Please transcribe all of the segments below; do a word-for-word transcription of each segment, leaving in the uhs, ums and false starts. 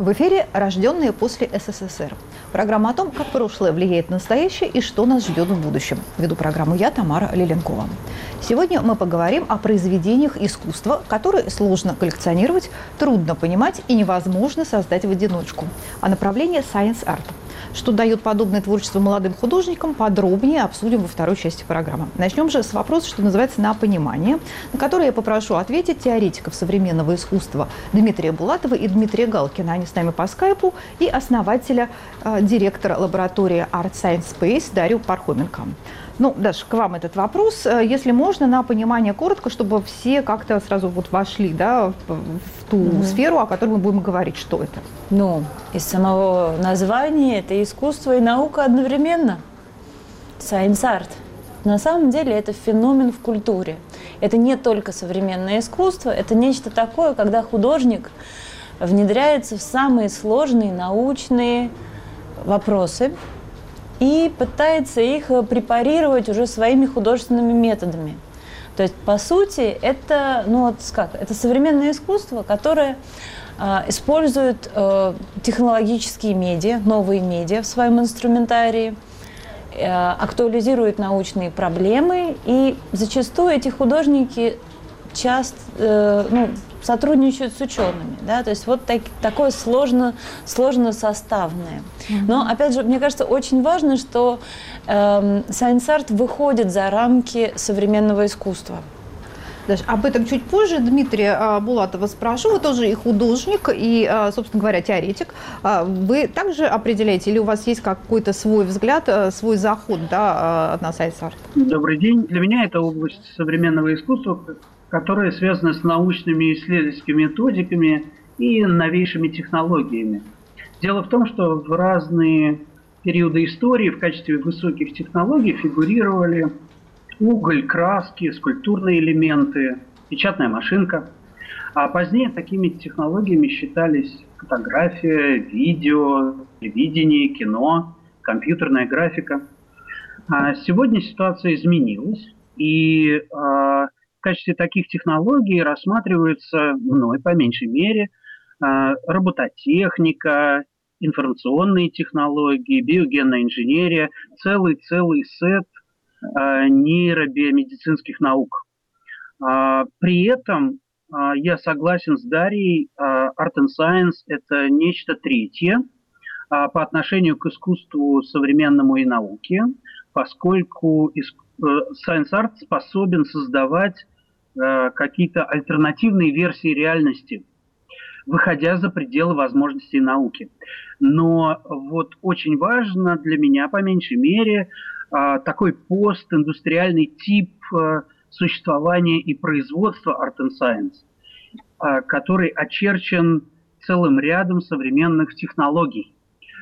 В эфире «Рожденные после СССР». Программа о том, как прошлое влияет на настоящее и что нас ждет в будущем. Веду программу я, Тамара Лиленкова. Сегодня мы поговорим о произведениях искусства, которые сложно коллекционировать, трудно понимать и невозможно создать в одиночку. О направлении Science Art. Что дает подобное творчество молодым художникам, подробнее обсудим во второй части программы. Начнем же с вопроса, что называется, на понимание, на который я попрошу ответить теоретиков современного искусства Дмитрия Булатова и Дмитрия Галкина. Они с нами по скайпу, и основателя, э, директора лаборатории Art Science Space Дарью Пархоменко. Ну, Даш, к вам этот вопрос. Если можно, на понимание коротко, чтобы все как-то сразу вот вошли, да, в, в ту mm-hmm. сферу, о которой мы будем говорить. Что это? Ну, из самого названия это искусство и наука одновременно. Science Art. На самом деле это феномен в культуре. Это не только современное искусство, это нечто такое, когда художник внедряется в самые сложные научные вопросы и пытается их препарировать уже своими художественными методами. То есть, по сути, это, ну, вот как, это современное искусство, которое э, использует э, технологические медиа, новые медиа в своем инструментарии, э, актуализирует научные проблемы, и зачастую эти художники часто э, ну, сотрудничают с учеными, да, то есть вот так, такое сложно, сложно составное. Mm-hmm. Но, опять же, мне кажется, очень важно, что э, Science Art выходит за рамки современного искусства. Даже об этом чуть позже Дмитрия Булатова спрошу. Вы тоже и художник, и, собственно говоря, теоретик. Вы также определяете, или у вас есть какой-то свой взгляд, свой заход, да, на Science Art? Добрый день. Для меня это область современного искусства, которая связана с научными исследовательскими методиками и новейшими технологиями. Дело в том, что в разные периоды истории в качестве высоких технологий фигурировали уголь, краски, скульптурные элементы, печатная машинка. А позднее такими технологиями считались фотография, видео, телевидение, кино, компьютерная графика. А сегодня ситуация изменилась, и а, в качестве таких технологий рассматриваются, мной по меньшей мере, а, робототехника, информационные технологии, биогенная инженерия, целый-целый сет нейробиомедицинских наук. При этом я согласен с Дарьей, Art and Science – это нечто третье по отношению к искусству современному и науке, поскольку Science Art способен создавать какие-то альтернативные версии реальности, выходя за пределы возможностей науки. Но вот очень важно для меня, по меньшей мере, такой постиндустриальный тип существования и производства Art and Science, который очерчен целым рядом современных технологий.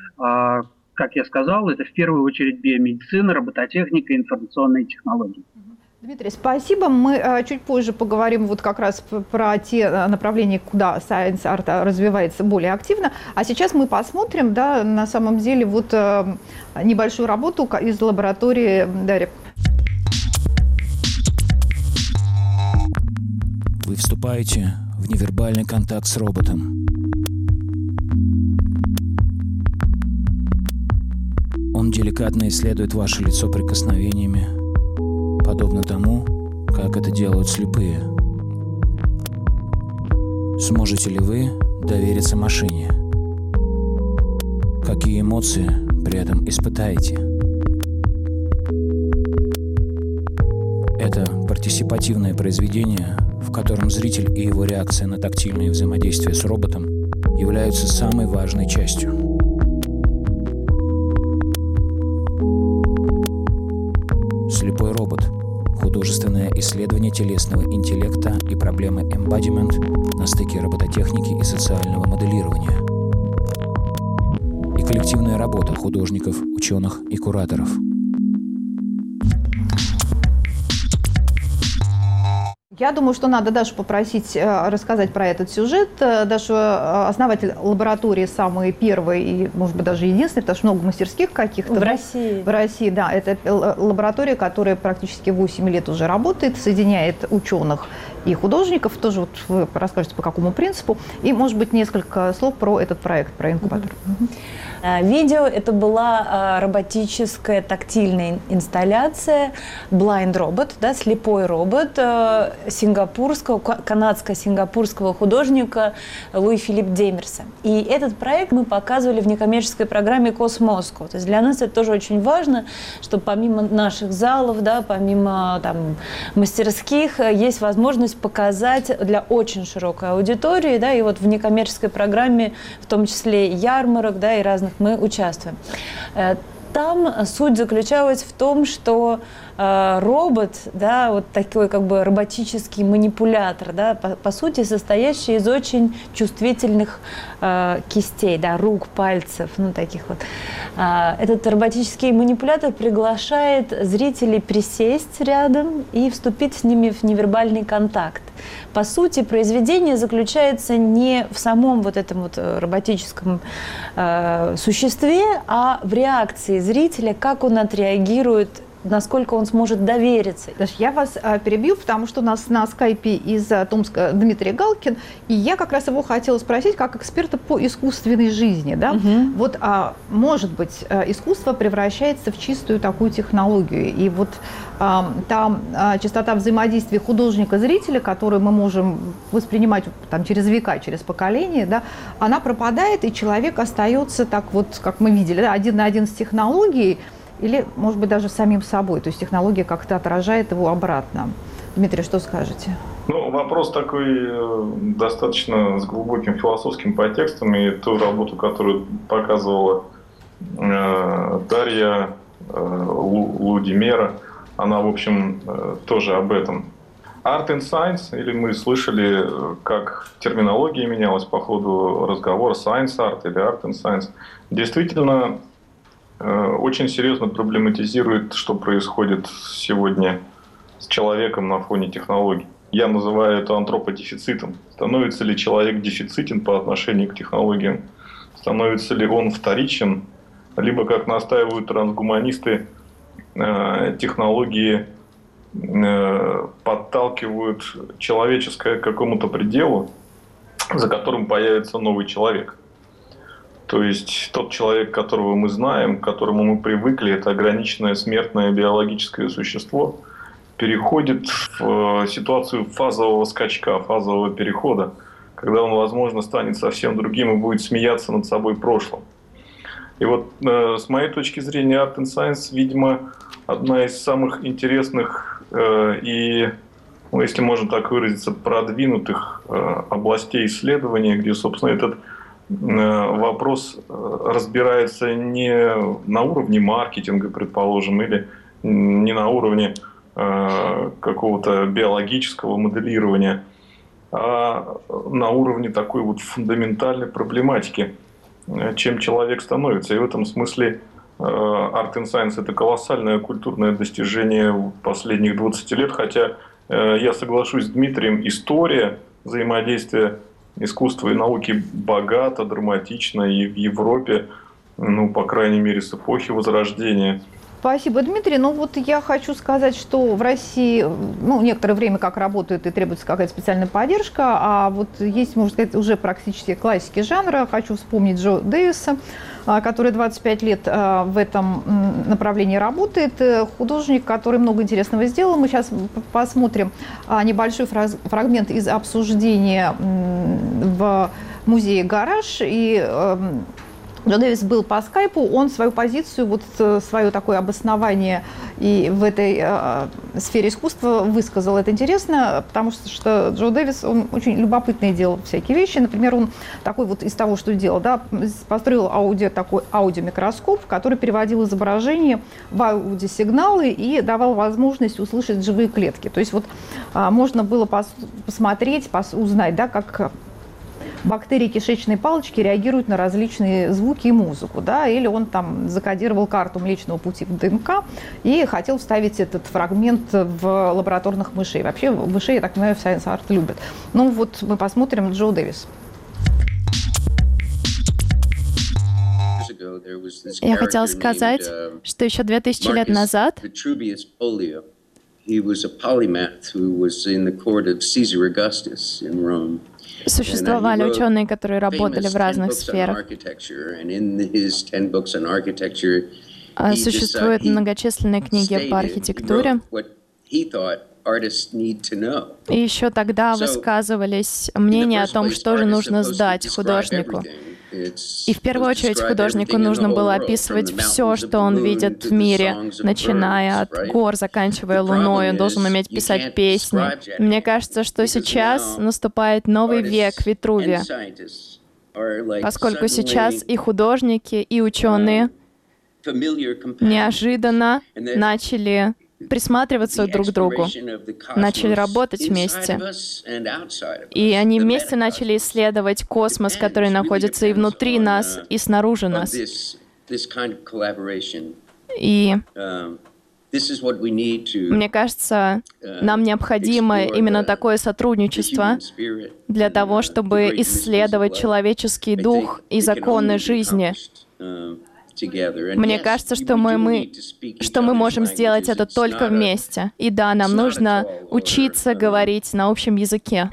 Как я сказал, это в первую очередь биомедицина, робототехника, информационные технологии. Дмитрий, спасибо. Мы чуть позже поговорим вот как раз про те направления, куда Science Art развивается более активно. А сейчас мы посмотрим, да, на самом деле, вот небольшую работу из лаборатории Дарьи. Вы вступаете в невербальный контакт с роботом. Он деликатно исследует ваше лицо прикосновениями, подобно тому, как это делают слепые. Сможете ли вы довериться машине? Какие эмоции при этом испытаете? Это партисипативное произведение, в котором зритель и его реакция на тактильное взаимодействие с роботом являются самой важной частью. Слепой робот. Художественное исследование телесного интеллекта и проблемы embodiment на стыке робототехники и социального моделирования. И коллективная работа художников, ученых и кураторов. Я думаю, что надо Дашу попросить рассказать про этот сюжет. Даша основатель лаборатории самой первой и, может быть, даже единственной, потому что много мастерских каких-то. В России. В России, да. Это лаборатория, которая практически восемь лет уже работает, соединяет ученых и художников. Тоже вот вы расскажете, по какому принципу. И, может быть, несколько слов про этот проект, про инкубатор. Mm-hmm. Видео – это была роботическая тактильная инсталляция Blind Robot, да, слепой робот сингапурского, канадско-сингапурского художника Луи Филипп Демерса. И этот проект мы показывали в некоммерческой программе Cosmosco. То есть для нас это тоже очень важно, что помимо наших залов, да, помимо там, мастерских, есть возможность показать для очень широкой аудитории, да, и вот в некоммерческой программе, в том числе ярмарок, да, и разных, мы участвуем. Там суть заключалась в том, что э, робот, да, вот такой как бы роботический манипулятор, да, по, по сути состоящий из очень чувствительных э, кистей, да, рук, пальцев, ну таких вот. Э, этот роботический манипулятор приглашает зрителей присесть рядом и вступить с ними в невербальный контакт. По сути, произведение заключается не в самом вот этом вот роботическом э, существе, а в реакции зрителя, как он отреагирует, насколько он сможет довериться. Даша, я вас а, перебью, потому что у нас на скайпе из а, Томска Дмитрий Галкин, и я как раз его хотела спросить, как эксперта по искусственной жизни. Да? Угу. Вот, а, может быть, а, искусство превращается в чистую такую технологию, и вот а, та а, частота взаимодействия художника-зрителя, которую мы можем воспринимать там, через века, через поколения, да, она пропадает, и человек остается так вот, как мы видели, да, один на один с технологией, или, может быть, даже самим собой. То есть технология как-то отражает его обратно. Дмитрий, что скажете? Ну, вопрос такой достаточно с глубоким философским подтекстом. И ту работу, которую показывала э, Дарья э, Лудимера, она, в общем, э, тоже об этом. Art and Science, или мы слышали, как терминология менялась по ходу разговора, Science Art или Art and Science, действительно очень серьезно проблематизирует, что происходит сегодня с человеком на фоне технологий. Я называю это антроподефицитом. Становится ли человек дефицитен по отношению к технологиям? Становится ли он вторичен? Либо, как настаивают трансгуманисты, технологии подталкивают человеческое к какому-то пределу, за которым появится новый человек. То есть тот человек, которого мы знаем, к которому мы привыкли, это ограниченное смертное биологическое существо, переходит в ситуацию фазового скачка, фазового перехода, когда он, возможно, станет совсем другим и будет смеяться над собой прошлым. И вот э, с моей точки зрения Art and Science, видимо, одна из самых интересных э, и, ну, если можно так выразиться, продвинутых э, областей исследования, где, собственно, этот вопрос разбирается не на уровне маркетинга, предположим, или не на уровне э, какого-то биологического моделирования, а на уровне такой вот фундаментальной проблематики, чем человек становится. И в этом смысле э, Art and Science – это колоссальное культурное достижение последних двадцати лет, хотя э, я соглашусь с Дмитрием, история взаимодействия искусства и науки богато, драматично и в Европе, ну, по крайней мере, с эпохи Возрождения. Спасибо, Дмитрий. Ну вот я хочу сказать, что в России, ну, некоторое время как работает и требуется какая-то специальная поддержка, а вот есть, можно сказать, уже практически классики жанра. Хочу вспомнить Джо Дэвиса, который двадцать пять лет в этом направлении работает. Художник, который много интересного сделал. Мы сейчас посмотрим небольшой фрагмент из обсуждения в музее «Гараж». И Джо Дэвис был по скайпу, он свою позицию, вот свое такое обоснование и в этой э, сфере искусства высказал. Это интересно, потому что, что Джо Дэвис, он очень любопытные делал всякие вещи. Например, он такой вот из того, что делал, да, построил аудио, такой аудиомикроскоп, который переводил изображение в аудиосигналы и давал возможность услышать живые клетки. То есть вот э, можно было пос посмотреть, пос узнать, да, как бактерии кишечной палочки реагируют на различные звуки и музыку, да, или он там закодировал карту Млечного пути в ДНК и хотел вставить этот фрагмент в лабораторных мышей. Вообще мышей, я так понимаю, в Science Art любят. Ну вот мы посмотрим Джо Дэвис. Я хотела сказать, что еще две тысячи лет назад существовали ученые, которые работали в разных сферах. Существуют многочисленные книги по архитектуре. И еще тогда высказывались мнения о том, что же нужно сдать художнику. И в первую очередь художнику нужно было описывать все, что он видит в мире, начиная от гор, заканчивая луной. Он должен уметь писать песни. Мне кажется, что сейчас наступает новый век Витрувия, поскольку сейчас и художники, и ученые неожиданно начали присматриваться друг к другу, начали работать вместе. И они вместе начали исследовать космос, который находится и внутри нас, и снаружи нас. И мне кажется, нам необходимо именно такое сотрудничество для того, чтобы исследовать человеческий дух и законы жизни. Мне кажется, что мы, мы, что мы можем сделать это только вместе. И да, нам нужно учиться говорить на общем языке.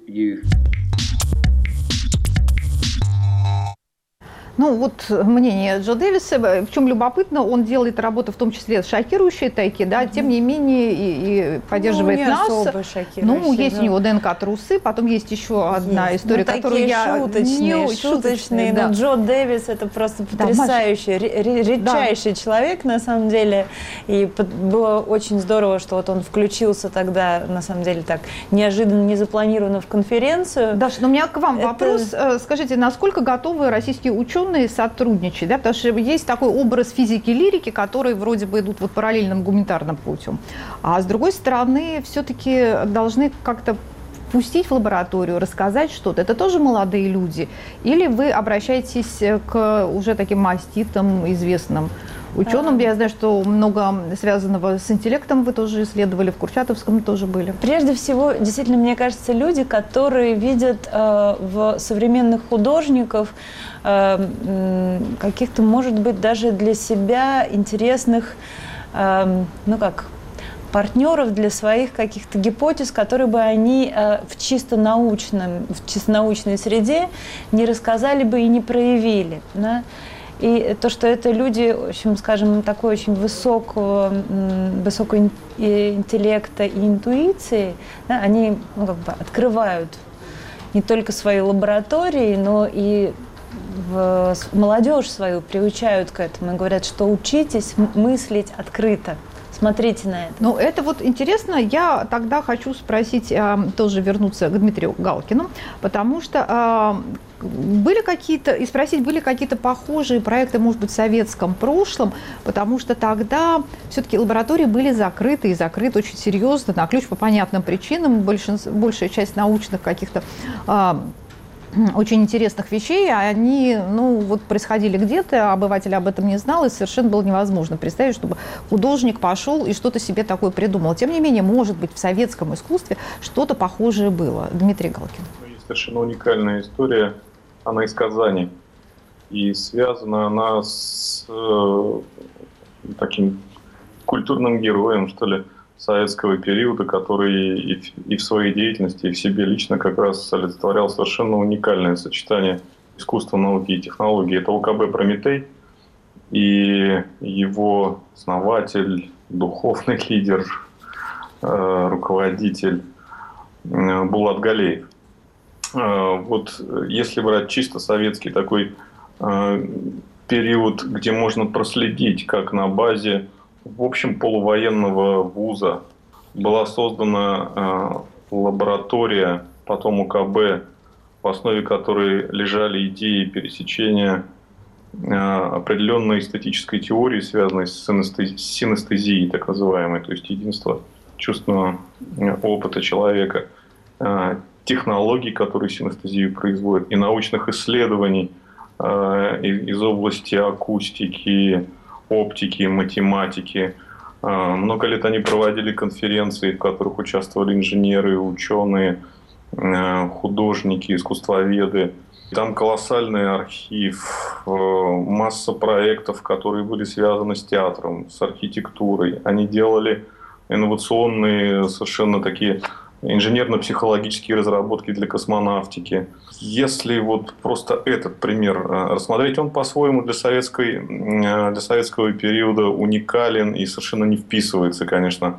Ну вот мнение Джо Дэвиса, в чем любопытно, он делает работу в том числе шокирующие такие, да, тем не менее и, и поддерживает ну, нас. Ну, есть да. у него ДНК-трусы, потом есть еще одна есть. история, ну, которую я... шуточные, не шуточные, шуточные да. но Джо Дэвис это просто потрясающий, да, редчайший да. человек на самом деле, и было очень здорово, что вот он включился тогда, на самом деле, так неожиданно, незапланированно в конференцию. Даша, но у меня к вам это... вопрос. Скажите, насколько готовы российские ученые сотрудничать, да, потому что есть такой образ физики и лирики, которые вроде бы идут вот параллельным гуманитарным путем, а с другой стороны все-таки должны как-то пустить в лабораторию, рассказать что-то. Это тоже молодые люди? Или вы обращаетесь к уже таким маститам, известным ученым? Я знаю, что много связанного с интеллектом вы тоже исследовали, в Курчатовском тоже были. Прежде всего, действительно, мне кажется, люди, которые видят э, в современных художников э, каких-то, может быть, даже для себя интересных, э, ну как, партнеров для своих каких-то гипотез, которые бы они э, в чисто научном, в чисто научной среде не рассказали бы и не проявили. Да? И то, что это люди, в общем, скажем, такой очень высокого, высокого интеллекта и интуиции, да, они ну, как бы открывают не только свои лаборатории, но и в молодежь свою приучают к этому и говорят, что учитесь мыслить открыто. Смотрите на это. Ну, это вот интересно. Я тогда хочу спросить, э, тоже вернуться к Дмитрию Галкину, потому что э, были какие-то, и спросить, были какие-то похожие проекты, может быть, в советском прошлом, потому что тогда все-таки лаборатории были закрыты, и закрыты очень серьезно, на ключ по понятным причинам. Большинство, большая часть научных каких-то э, очень интересных вещей, они, ну, вот происходили где-то, обыватель об этом не знал, и совершенно было невозможно представить, чтобы художник пошел и что-то себе такое придумал. Тем не менее, может быть, в советском искусстве что-то похожее было. Дмитрий Галкин. Есть совершенно уникальная история, она из Казани, и связана она с э, таким культурным героем, что ли, советского периода, который и в, и в своей деятельности, и в себе лично как раз олицетворял совершенно уникальное сочетание искусства, науки и технологий. Это ОКБ «Прометей», и его основатель, духовный лидер, э, руководитель э, Булат Галеев. Э, вот если брать чисто советский такой э, период, где можно проследить, как на базе в общем полувоенного вуза была создана э, лаборатория, потом УКБ, в основе которой лежали идеи пересечения э, определенной эстетической теории, связанной с синестезией, так называемой, то есть единство чувственного опыта человека, э, технологий, которые синестезию производят, и научных исследований э, из области акустики, оптики, математики. Э, много лет они проводили конференции, в которых участвовали инженеры, ученые, э, художники, искусствоведы. Там колоссальный архив, э, масса проектов, которые были связаны с театром, с архитектурой. Они делали инновационные, совершенно такие инженерно-психологические разработки для космонавтики. Если вот просто этот пример рассмотреть, он по-своему для, советской, для советского периода уникален и совершенно не вписывается, конечно,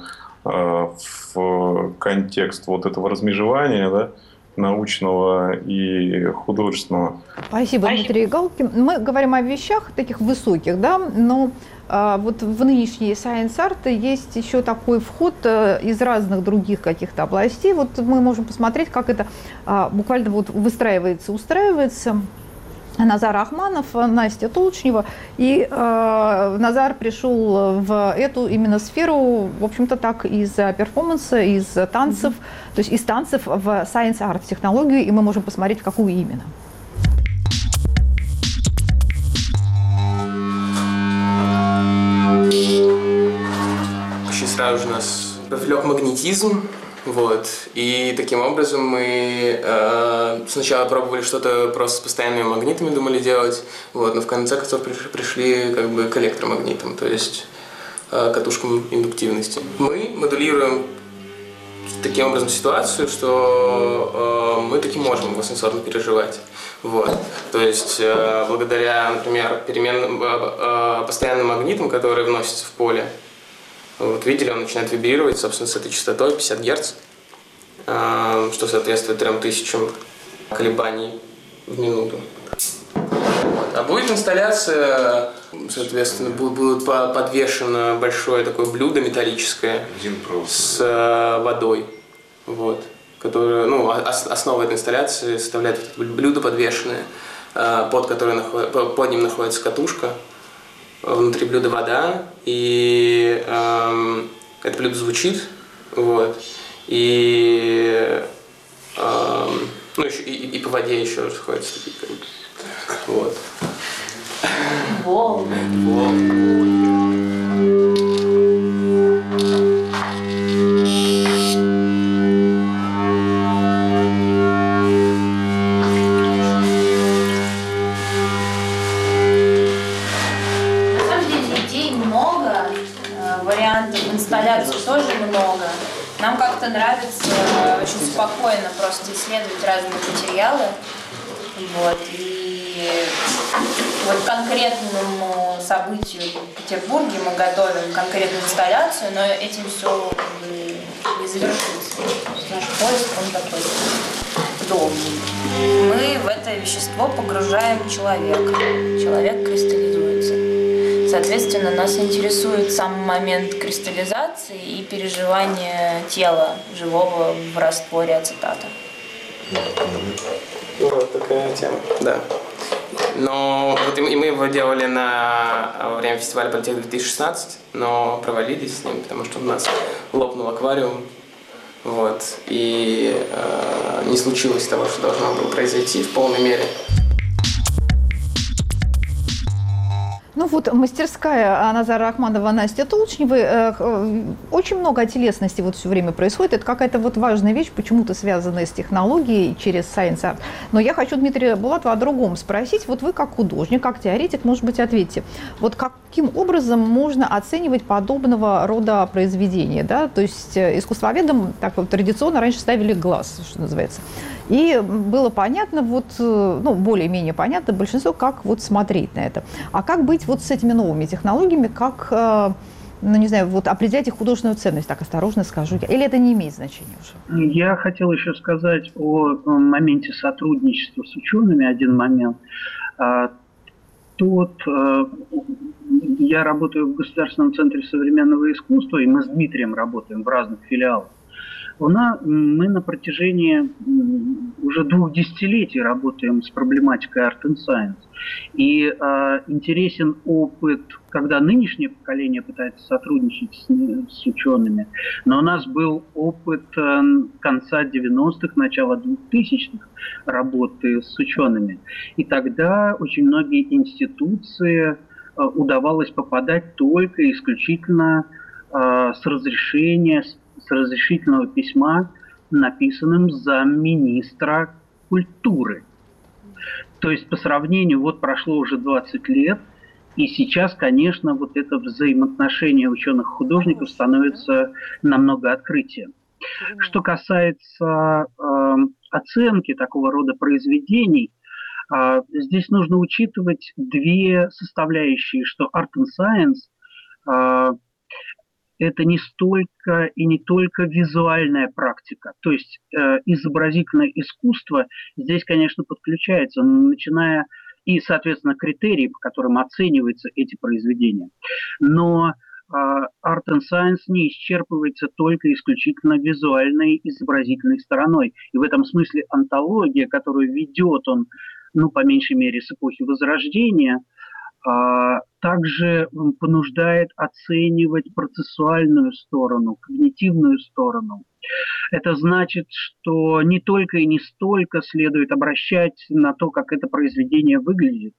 в контекст вот этого размежевания, да, научного и художественного. Спасибо, Дмитрий Галкин. Мы говорим о вещах таких высоких, да, но а, вот в нынешние Science Art есть еще такой вход а, из разных других каких-то областей. Вот мы можем посмотреть, как это а, буквально вот выстраивается, устраивается. Назар Ахманов, Настя Толчнева. И э, Назар пришел в эту именно сферу, в общем-то, так из перформанса, из танцев, mm-hmm. то есть из танцев в Science Art технологию, и мы можем посмотреть, в какую именно. Очень сразу же нас привлек магнетизм. Вот. И таким образом мы э, сначала пробовали что-то просто с постоянными магнитами, думали делать, вот, но в конце концов пришли, пришли как бы к электромагнитам, то есть э, катушкам индуктивности. Мы модулируем таким образом ситуацию, что э, мы таки можем экстрасенсорно переживать. Вот. То есть э, благодаря, например, переменным, э, э, постоянным магнитам, которые вносятся в поле, вот видели, он начинает вибрировать, собственно, с этой частотой пятьдесят герц, что соответствует трем тысячам колебаний в минуту. Вот. А будет инсталляция, соответственно, будет подвешено большое такое блюдо металлическое с водой, вот, которое, ну, основа этой инсталляции составляет блюдо подвешенное, под, которое, под ним находится катушка. Внутри блюда вода, и эм, это блюдо звучит, вот, и, эм, ну, еще, и, и по воде еще расходятся такие, вот. Волны. Инсталляций тоже много. Нам как-то нравится очень спокойно просто исследовать разные материалы. Вот. И вот конкретному событию в Петербурге мы готовим конкретную инсталляцию, но этим все не завершится. Наш поиск, он такой долгий. Мы в это вещество погружаем человека. Человек кристаллизуется. Соответственно, нас интересует сам момент кристаллизации и переживание тела живого в растворе ацетата. Вот такая тема, да. Но вот и мы его делали на во время фестиваля Политех две тысячи шестнадцать, но провалились с ним, потому что у нас лопнул аквариум, вот, и э, не случилось того, что должно было произойти в полной мере. Ну вот мастерская Назара Ахманова, Настя Толчневой, э, очень много о телесности вот все время происходит. Это какая-то вот важная вещь, почему-то связанная с технологией через Science Art. Но я хочу Дмитрия Булатова о другом спросить. Вот вы как художник, как теоретик, может быть, ответьте. Вот каким образом можно оценивать подобного рода произведения? Да? То есть искусствоведам так вот традиционно раньше ставили глаз, что называется. И было понятно, вот, ну, более-менее понятно большинство, как вот смотреть на это. А как быть вот с этими новыми технологиями, как, ну, не знаю, вот определять их художественную ценность, так осторожно скажу я, или это не имеет значения уже? Я хотел еще сказать о моменте сотрудничества с учеными, один момент. Тот, я работаю в Государственном центре современного искусства, и мы с Дмитрием работаем в разных филиалах. У нас, мы на протяжении уже двух десятилетий работаем с проблематикой Art and Science. И э, интересен опыт, когда нынешнее поколение пытается сотрудничать с, с учеными. Но у нас был опыт э, конца девяностых, начала двухтысячных работы с учеными. И тогда очень многие институции э, удавалось попадать только исключительно э, с разрешения, с, с разрешительного письма, написанным замминистра культуры. То есть по сравнению, вот прошло уже двадцать лет, и сейчас, конечно, вот это взаимоотношение ученых-художников становится намного открытием. Что касается э, оценки такого рода произведений, э, здесь нужно учитывать две составляющие, что Art and Science э, это не столько и не только визуальная практика. То есть э, изобразительное искусство здесь, конечно, подключается, начиная и, соответственно, критерии, по которым оцениваются эти произведения. Но э, Art and Science не исчерпывается только исключительно визуальной изобразительной стороной. И в этом смысле антология, которую ведет он, ну, по меньшей мере, с эпохи Возрождения, также понуждает оценивать процессуальную сторону, когнитивную сторону. Это значит, что не только и не столько следует обращать на то, как это произведение выглядит,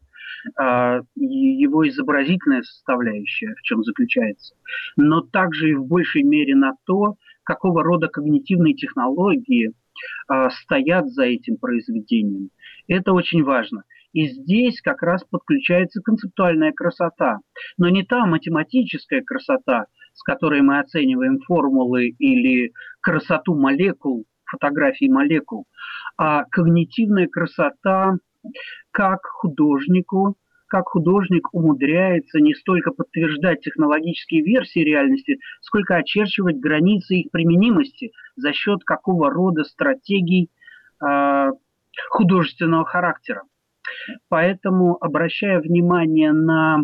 его изобразительная составляющая, в чем заключается, но также и в большей мере на то, какого рода когнитивные технологии стоят за этим произведением. Это очень важно. И здесь как раз подключается концептуальная красота. Но не та математическая красота, с которой мы оцениваем формулы или красоту молекул, фотографии молекул, а когнитивная красота, как художнику, как художник умудряется не столько подтверждать технологические версии реальности, сколько очерчивать границы их применимости за счет какого рода стратегий э, художественного характера. Поэтому, обращая внимание на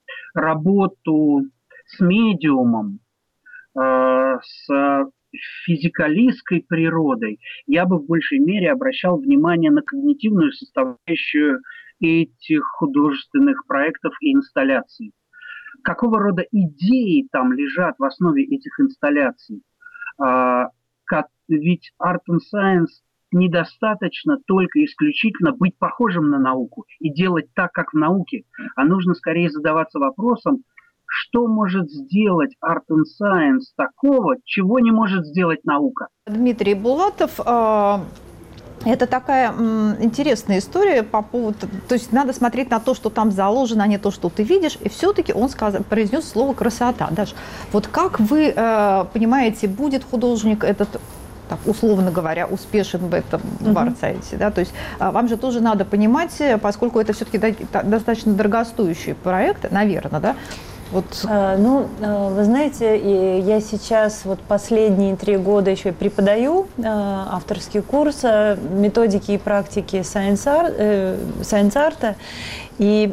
работу с медиумом, э, с физикалистской природой, я бы в большей мере обращал внимание на когнитивную составляющую этих художественных проектов и инсталляций. Какого рода идеи там лежат в основе этих инсталляций? А, как, ведь Art and Science недостаточно только исключительно быть похожим на науку и делать так, как в науке, а нужно скорее задаваться вопросом, что может сделать Art and Science такого, чего не может сделать наука. Дмитрий Булатов, э, это такая м, интересная история по поводу, то есть надо смотреть на то, что там заложено, а не то, что ты видишь, и все-таки он сказал, произнес слово «красота». Даш, вот как вы э, понимаете, будет художник этот, так, условно говоря, успешен в этом mm-hmm. варцайте, да, то есть а, вам же тоже надо понимать, поскольку это все-таки до, достаточно дорогостоящий проект, наверное, да. Вот. А, ну, вы знаете, я сейчас вот последние три года еще преподаю а, авторский курс методики и практики Science Art, э, Science Art. И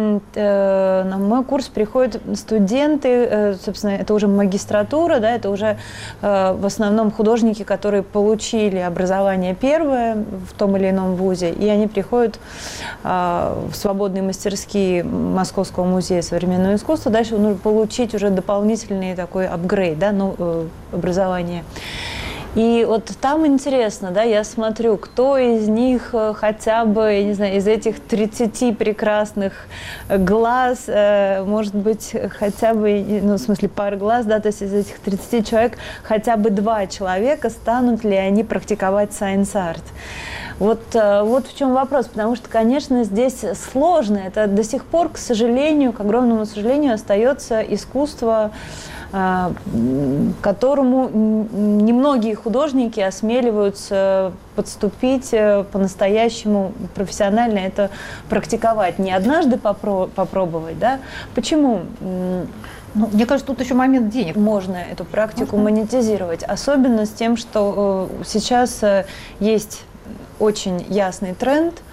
э, на мой курс приходят студенты, э, собственно, это уже магистратура, да, это уже э, в основном художники, которые получили образование первое в том или ином вузе, и они приходят э, в свободные мастерские Московского музея современного искусства, дальше нужно получить уже дополнительный такой апгрейд, да, ну, э, образование. И вот там интересно, да, я смотрю, кто из них хотя бы, я не знаю, из этих тридцати прекрасных глаз, э, может быть, хотя бы, ну, в смысле, пар глаз, да, то есть из этих тридцати человек хотя бы два человека, станут ли они практиковать Science Art. Вот, э, вот в чем вопрос, потому что, конечно, здесь сложно, это до сих пор, к сожалению, к огромному сожалению, остается искусство, к которому немногие художники осмеливаются подступить по-настоящему профессионально, это практиковать, не однажды попро- попробовать, да? Почему? Ну, мне кажется, тут еще момент денег. Можно эту практику Можно. монетизировать, особенно с тем, что сейчас есть очень ясный тренд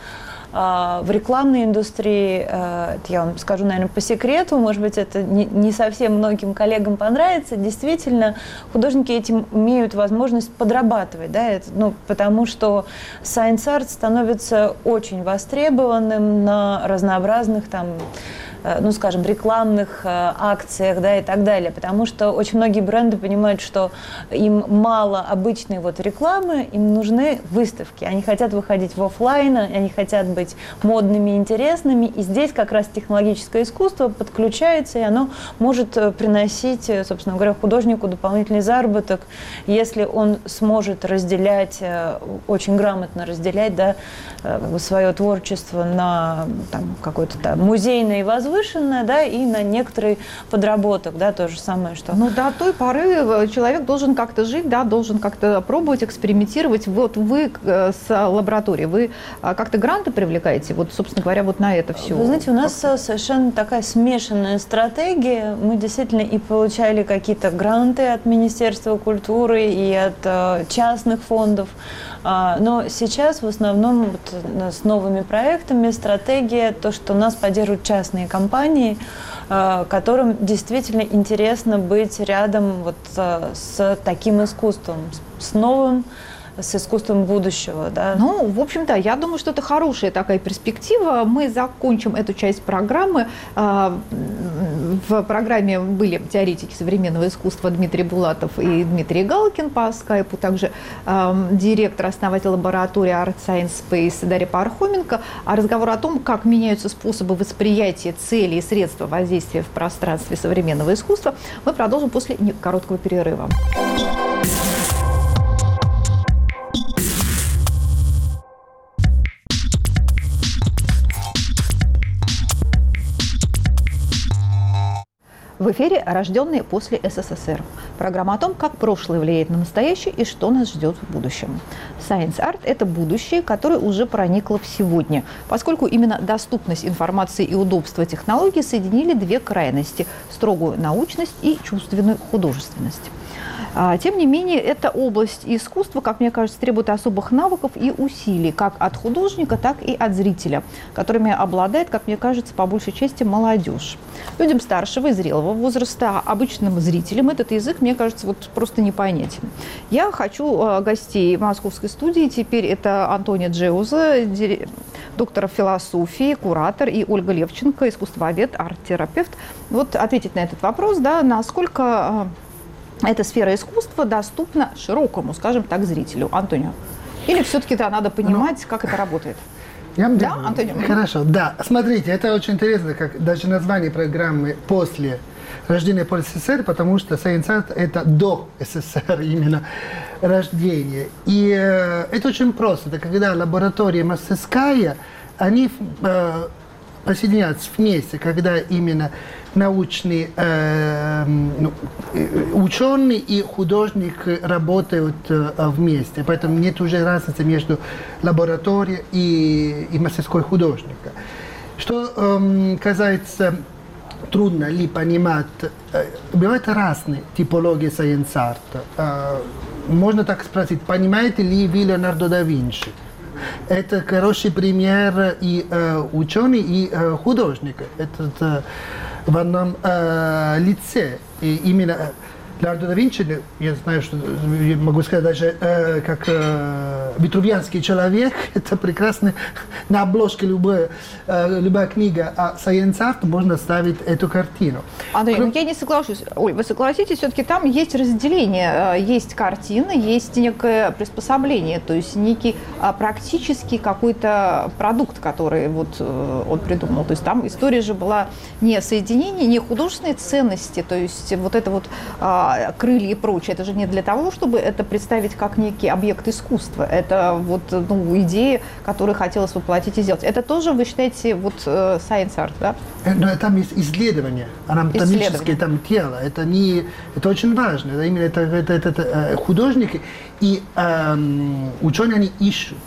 в рекламной индустрии, это я вам скажу, наверное, по секрету, может быть, это не совсем многим коллегам понравится, действительно, художники этим имеют возможность подрабатывать, да, это, ну, потому что Science Art становится очень востребованным на разнообразных там, ну, скажем, рекламных акциях, да, и так далее, потому что очень многие бренды понимают, что им мало обычной вот рекламы, им нужны выставки, они хотят выходить в офлайн, они хотят быть модными, интересными, и здесь как раз технологическое искусство подключается, и оно может приносить, собственно говоря, художнику дополнительный заработок, если он сможет разделять, очень грамотно разделять, да, как бы свое творчество на там, какое-то там музейное и возвышенное, да, и на некоторый подработок, да, то же самое, что... Ну, до той поры человек должен как-то жить, да, должен как-то пробовать, экспериментировать. Вот вы с лабораторией, вы как-то гранты привлекаете, вот, собственно говоря, вот на это все? Вы знаете, у нас совершенно такая смешанная стратегия. Мы действительно и получали какие-то гранты от Министерства культуры и от частных фондов. Но сейчас в основном вот с новыми проектами стратегия, то, что нас поддерживают частные компании, которым действительно интересно быть рядом вот с таким искусством, с новым, с искусством будущего, да. Ну, в общем-то, я думаю, что это хорошая такая перспектива. Мы закончим эту часть программы. В программе были теоретики современного искусства Дмитрий Булатов и Дмитрий Галкин по скайпу, также директор, основатель лаборатории Art Science Space Дарья Пархоменко. А разговор о том, как меняются способы восприятия цели и средства воздействия в пространстве современного искусства, мы продолжим после короткого перерыва. В эфире «Рожденные после СССР». Программа о том, как прошлое влияет на настоящее и что нас ждет в будущем. Science Art – это будущее, которое уже проникло в сегодня, поскольку именно доступность информации и удобство технологий соединили две крайности – строгую научность и чувственную художественность. Тем не менее, эта область искусства, как мне кажется, требует особых навыков и усилий, как от художника, так и от зрителя, которыми обладает, как мне кажется, по большей части молодежь. Людям старшего и зрелого возраста, обычным зрителям этот язык, мне кажется, вот просто непонятен. Я хочу гостей московской студии. Теперь это Антония Джеуза, доктор философии, куратор, и Ольга Левченко, искусствовед, арт-терапевт. Вот ответить на этот вопрос, да, насколько эта сфера искусства доступна широкому, скажем так, зрителю. Антонио. Или все-таки, да, надо понимать, ну, как это работает? Я да, Антонио? Хорошо, да. Смотрите, это очень интересно, как даже название программы после рождения после СССР, потому что Science Art – это до СССР именно рождение. И э, это очень просто. Это когда лаборатория мастерская, они э, присоединяются вместе, когда именно научные э, ну, ученые и художник работают э, вместе. Поэтому нет уже разницы между лабораторией и, и мастерской художника. Что э, касается трудно ли понимать, э, бывают разные типологии Science Art. Э, можно так спросить, понимаете ли вы Леонардо да Винчи? Это хороший пример и э, ученый, и э, художник. Это э, в одном э, лице. И именно Леонардо да Винчи, я знаю, что я могу сказать даже э, как э, витрувианский человек, это прекрасно. На обложке любой, э, любая книга о Science Art можно ставить эту картину. Андрей, Кром... ну я не соглашусь. Оль, вы согласитесь, все-таки там есть разделение. Есть картина, есть некое приспособление, то есть некий практический какой-то продукт, который вот он придумал. То есть там история же была не соединение, не художественные ценности, то есть вот это вот крылья и прочее. Это же не для того, чтобы это представить как некий объект искусства. Это вот, ну, идеи, которые хотелось воплотить и сделать. Это тоже, вы считаете, вот Science Art, да? Но там есть исследования, анатомические там тела. Это не, это очень важно. Это именно это, это, это, это художники и эм, ученые, они ищут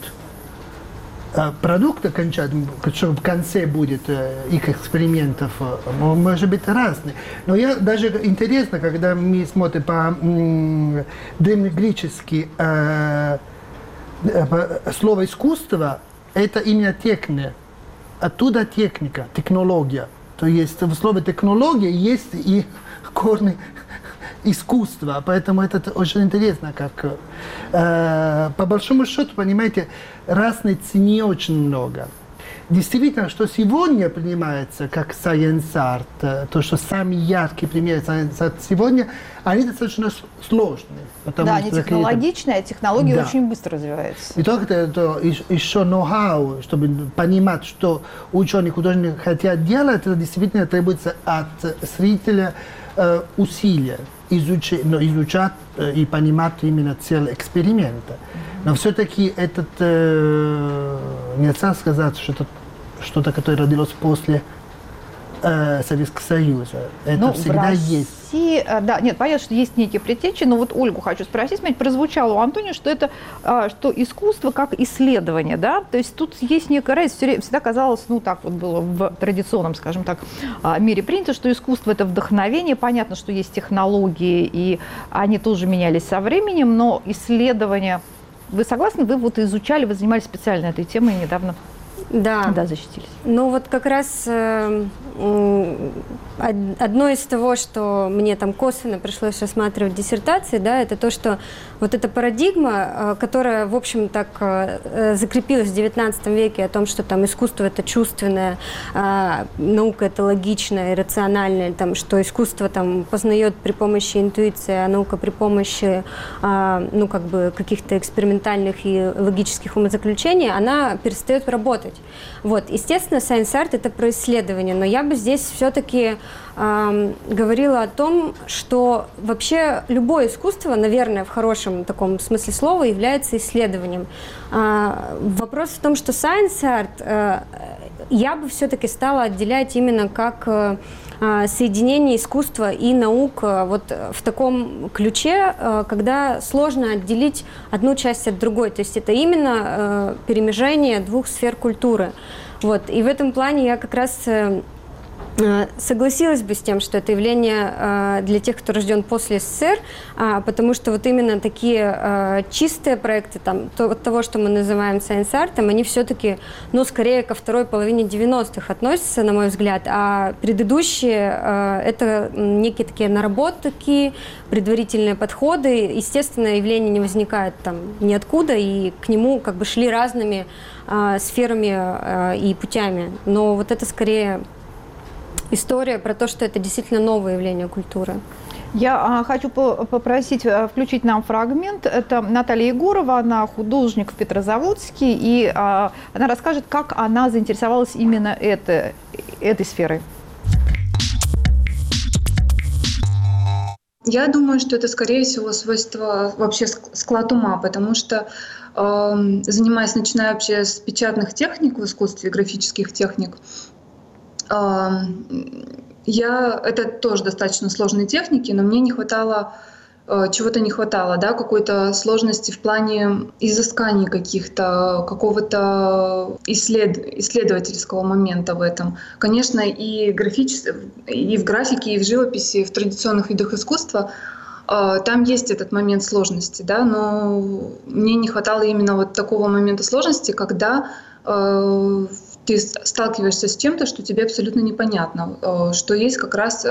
продукт окончательный, который в конце будет их экспериментов, может быть разный. Но я даже интересно, когда мы смотрим по древнегречески э, слово искусство, это именно техния. Оттуда техника, технология. То есть в слове технология есть и корни искусства. Поэтому это очень интересно. Как, э, по большому счету, понимаете, разной цены очень много. Действительно, что сегодня принимается как science art, то, что самый яркий пример science art сегодня, они достаточно сложные. Да, они технологичные, а технология да. очень быстро развивается. И только это еще ноу-хау, чтобы понимать, что ученые художники хотят делать, это действительно требуется от зрителя э, усилия изучать, но изучать э, и понимать именно цель эксперимента. Но все-таки этот, э, нельзя сказать, что это что-то, которое родилось после э, Советского Союза. Это ну, всегда в России, есть. Да, нет, понятно, что есть некие предтечи, но вот Ольгу хочу спросить, смотрите, прозвучало у Антония, что это что искусство как исследование, да, то есть тут есть некая разница, всегда казалось, ну так вот было в традиционном, скажем так, мире принято, что искусство – это вдохновение, понятно, что есть технологии, и они тоже менялись со временем, но исследование, вы согласны, вы вот изучали, вы занимались специально этой темой недавно? Да. Да, защитились. Ну вот как раз э, одно из того, что мне там косвенно пришлось рассматривать в диссертации, да, это то, что вот эта парадигма, которая, в общем, так э, закрепилась в девятнадцатом веке о том, что там искусство – это чувственное, э, наука – это логичное, рациональное, там, что искусство там познает при помощи интуиции, а наука при помощи э, ну, как бы каких-то экспериментальных и логических умозаключений, она перестает работать. Вот. Естественно, science art – это про исследование, но я бы здесь все-таки э, говорила о том, что вообще любое искусство, наверное, в хорошем таком смысле слова, является исследованием. Э, вопрос в том, что science art э, я бы все-таки стала отделять именно как э, соединение искусства и наук вот в таком ключе, когда сложно отделить одну часть от другой. То есть это именно перемежение двух сфер культуры. Вот. И в этом плане я как раз согласилась бы с тем, что это явление для тех, кто рожден после СССР, потому что вот именно такие чистые проекты, там, то, от того, что мы называем science art, они все-таки, ну, скорее ко второй половине девяностых относятся, на мой взгляд, а предыдущие это некие такие наработки, предварительные подходы. Естественно, явление не возникает там ниоткуда, и к нему как бы шли разными сферами и путями. Но вот это скорее история про то, что это действительно новое явление культуры. Я а, хочу по попросить а, включить нам фрагмент. Это Наталья Егорова, она художник в Петрозаводске, и а, она расскажет, как она заинтересовалась именно это, этой сферой. Я думаю, что это, скорее всего, свойство вообще склад ума, потому что, э, занимаясь, начиная вообще с печатных техник в искусстве, графических техник, я, это тоже достаточно сложные техники, но мне не хватало, чего-то не хватало, да, какой-то сложности в плане изысканий каких-то, какого-то исслед, исследовательского момента в этом. Конечно, и, графичес... и в графике, и в живописи, и в традиционных видах искусства там есть этот момент сложности, да, но мне не хватало именно вот такого момента сложности, когда ты сталкиваешься с чем-то, что тебе абсолютно непонятно, что есть как раз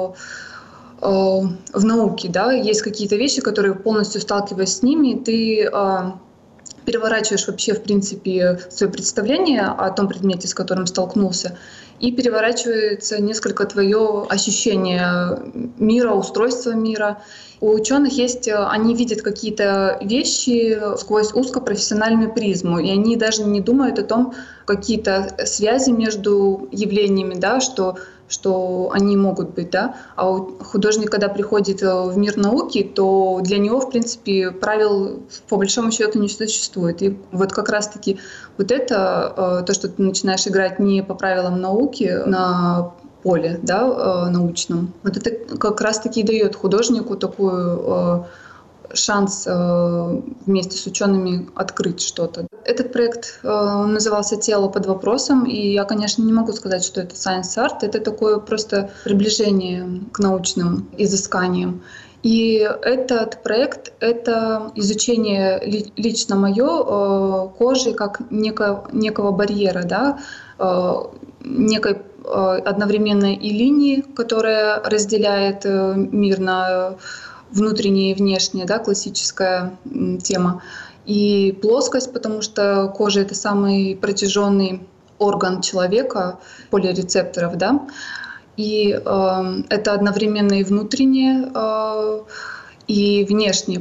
в науке, да, есть какие-то вещи, которые полностью сталкиваясь с ними, ты переворачиваешь вообще, в принципе, свое представление о том предмете, с которым столкнулся, и переворачивается несколько твое ощущение мира, устройства мира. У ученых есть, они видят какие-то вещи сквозь узкопрофессиональную призму, и они даже не думают о том, какие-то связи между явлениями, да, что, что они могут быть. Да? А художник, когда приходит в мир науки, то для него, в принципе, правил по большому счету не существует. И вот как раз-таки вот это, то, что ты начинаешь играть не по правилам науки на поле, да, научном, вот это как раз-таки и дает художнику такой шанс вместе с учеными открыть что-то. Этот проект он назывался «Тело под вопросом», и я, конечно, не могу сказать, что это science art, это такое просто приближение к научным изысканиям. И этот проект — это изучение лично мое кожи как некого, некого барьера, да, некой одновременно и линии, которая разделяет мир на внутреннее и внешнее, да, классическая тема, и плоскость, потому что кожа — это самый протяженный орган человека, поле рецепторов, да, и э, это одновременно и внутреннее, э, и внешнее.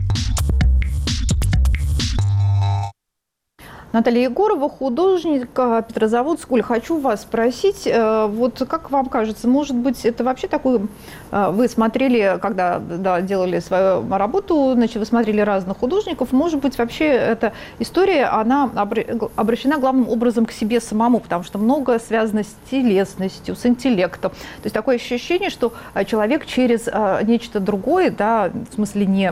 Наталья Егорова, художник, Петрозаводск. Оль, хочу вас спросить, вот как вам кажется, может быть, это вообще такой... Вы смотрели, когда да, делали свою работу, значит, вы смотрели разных художников, может быть, вообще эта история, она обращена главным образом к себе самому, потому что многое связано с телесностью, с интеллектом. То есть такое ощущение, что человек через нечто другое, да, в смысле не...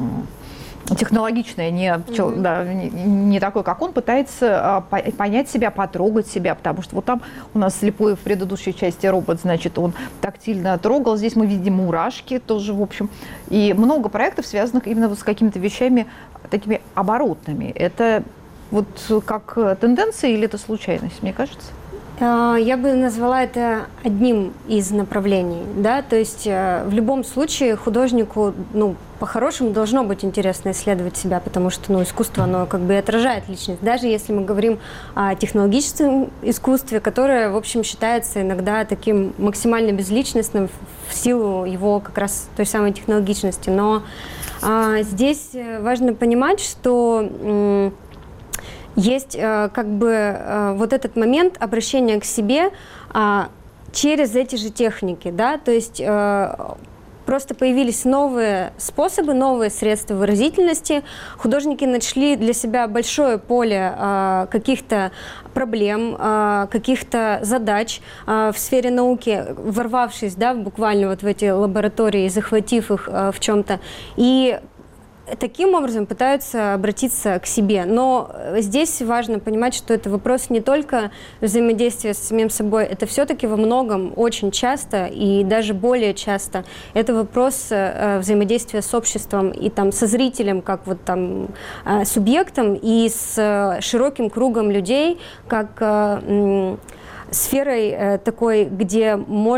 технологичное, не, mm-hmm. да, не, не такой, как он, пытается а, понять себя, потрогать себя, потому что вот там у нас слепой в предыдущей части робот, значит, он тактильно трогал, здесь мы видим мурашки тоже, в общем, и много проектов, связанных именно с какими-то вещами такими оборотными. Это вот как тенденция или это случайность, мне кажется? Я бы назвала это одним из направлений, да, то есть в любом случае художнику, ну, по-хорошему должно быть интересно исследовать себя, потому что, ну, искусство, оно как бы отражает личность, даже если мы говорим о технологическом искусстве, которое, в общем, считается иногда таким максимально безличностным в силу его как раз той самой технологичности, но а, здесь важно понимать, что м- есть э, как бы э, вот этот момент обращения к себе э, через эти же техники, да, то есть э, просто появились новые способы, новые средства выразительности. Художники нашли для себя большое поле э, каких-то проблем, э, каких-то задач э, в сфере науки, ворвавшись, да, буквально вот в эти лаборатории, захватив их э, в чем-то. И таким образом пытаются обратиться к себе. Но здесь важно понимать, что это вопрос не только взаимодействия с самим собой, это все-таки во многом очень часто и даже более часто это вопрос э, взаимодействия с обществом и там со зрителем, как вот там э, субъектом, и с э, широким кругом людей, как э, э, сферой э, такой, где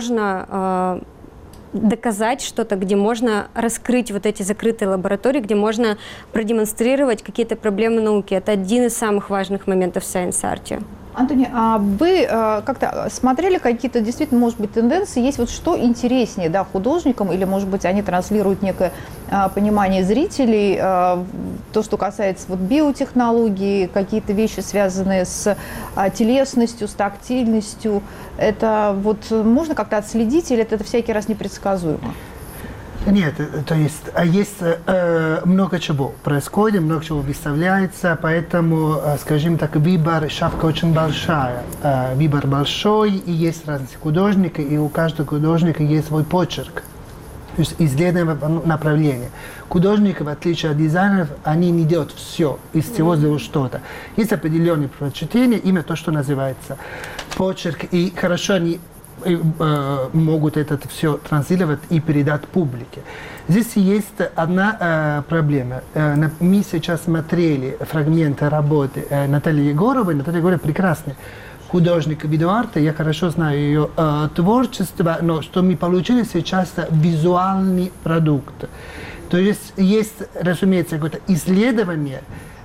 можно э, доказать что-то, где можно раскрыть вот эти закрытые лаборатории, где можно продемонстрировать какие-то проблемы науки. Это один из самых важных моментов в Science Art. Антони, а вы как-то смотрели какие-то действительно, может быть, тенденции? Есть вот что интереснее, да, художникам, или, может быть, они транслируют некое а, понимание зрителей, а, то, что касается вот биотехнологии, какие-то вещи, связанные с а, телесностью, с тактильностью. Это вот можно как-то отследить, или это, это всякий раз непредсказуемо? Нет, то есть есть э, много чего происходит, много чего выставляется, поэтому, скажем так, выбор, шапка очень большая, э, выбор большой, и есть разные художники, и у каждого художника есть свой почерк, то есть исследуемое направление. Художники, в отличие от дизайнеров, они не делают все, из всего сделают что-то. Есть определенные предпочтения, именно то, что называется почерк, и хорошо они И, э, могут это все транслировать и передать публике. Здесь есть одна э, проблема. Э, мы сейчас смотрели фрагменты работы э, Натальи Егоровой. Наталья Егорова прекрасный художник видеоарта. Я хорошо знаю ее э, творчество, но что мы получили сейчас визуальный продукт. То есть есть, разумеется, какое-то исследование.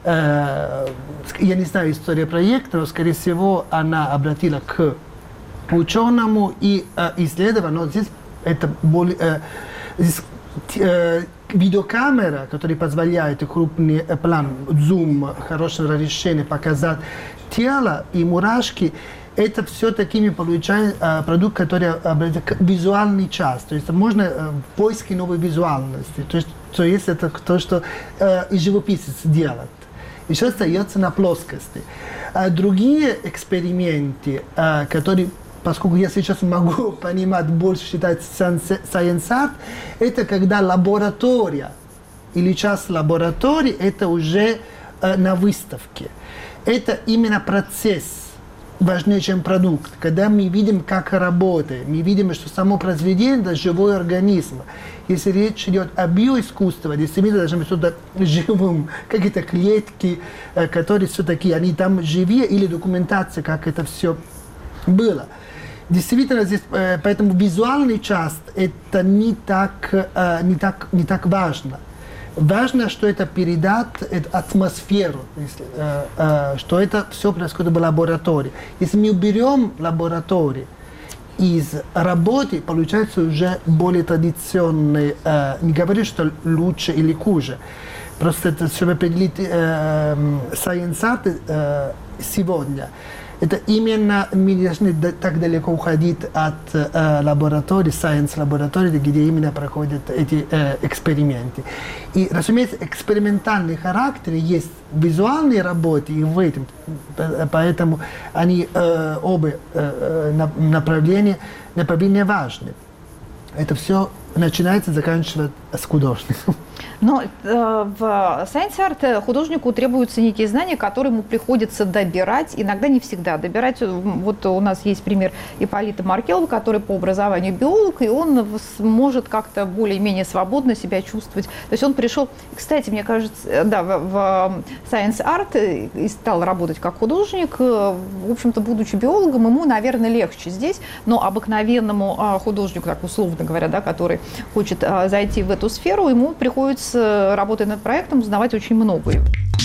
Э, я не знаю историю проекта, но, скорее всего, она обратила к ученому и э, исследовать, но здесь это более, э, здесь, э, видеокамера, которая позволяет крупный план, зум, хорошее разрешение показать тело и мурашки, это все-таки мы получаем э, продукт, который обратится к визуальной части. То есть можно э, в поиске новой визуальности. То есть, то есть это то, что э, и живописец делает. Еще остается на плоскости. А другие эксперименты, э, которые поскольку я сейчас могу понимать, больше считать Science Art, это когда лаборатория или часть лаборатории, это уже э, на выставке. Это именно процесс важнее, чем продукт. Когда мы видим, как работает, мы видим, что само произведение – это живой организм. Если речь идет о биоискусстве, действительно должно быть что-то живым, какие-то клетки, которые все-таки, они там живые, или документация, как это все было. Действительно, здесь, поэтому визуальный часть – это не так, не так, не так важно. Важно, что это передает атмосферу, что это все происходит в лаборатории. Если мы уберем лабораторию из работы, получается уже более традиционный, не говорю, что лучше или хуже. Просто это, чтобы определить Science Art сегодня, это именно мы не должны так далеко уходить от э, лабораторий, science лабораторий, где именно проходят эти э, эксперименты. И, разумеется, экспериментальный характер есть в визуальной работе и в этом. Поэтому они э, оба э, направления, направления важны. Это все начинается и заканчивается с художником. Но э, в Science Art художнику требуются некие знания, которые ему приходится добирать, иногда не всегда добирать. Вот у нас есть пример Ипполита Маркелова, который по образованию биолог, и он может как-то более-менее свободно себя чувствовать. То есть он пришел, кстати, мне кажется, да, в, в Science Art и стал работать как художник. В общем-то, будучи биологом, ему, наверное, легче здесь, но обыкновенному художнику, так условно говоря, да, который хочет зайти в эту сферу, ему приходится, работая над проектом, узнавать очень многое.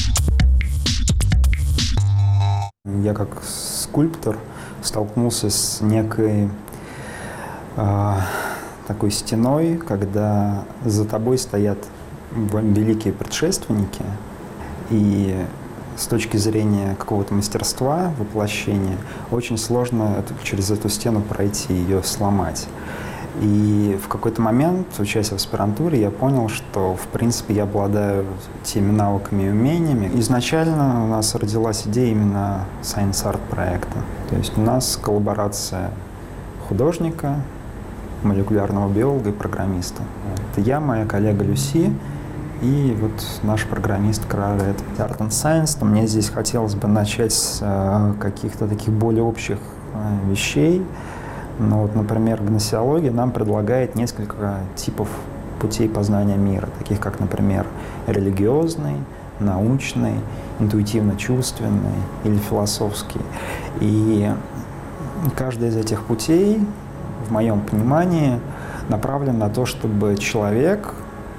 Я как скульптор столкнулся с некой э, такой стеной, когда за тобой стоят великие предшественники, и с точки зрения какого-то мастерства, воплощения, очень сложно это, через эту стену пройти, ее сломать. И в какой-то момент, учась в аспирантуре, я понял, что, в принципе, я обладаю теми навыками и умениями. Изначально у нас родилась идея именно Science Art проекта. То есть у нас коллаборация художника, молекулярного биолога и программиста. Это я, моя коллега Люси и вот наш программист Крарет. Art and Science, то мне здесь хотелось бы начать с э, каких-то таких более общих э, вещей. Ну, вот, например, гносеология нам предлагает несколько типов путей познания мира, таких как, например, религиозный, научный, интуитивно-чувственный или философский. И каждый из этих путей, в моем понимании, направлен на то, чтобы человек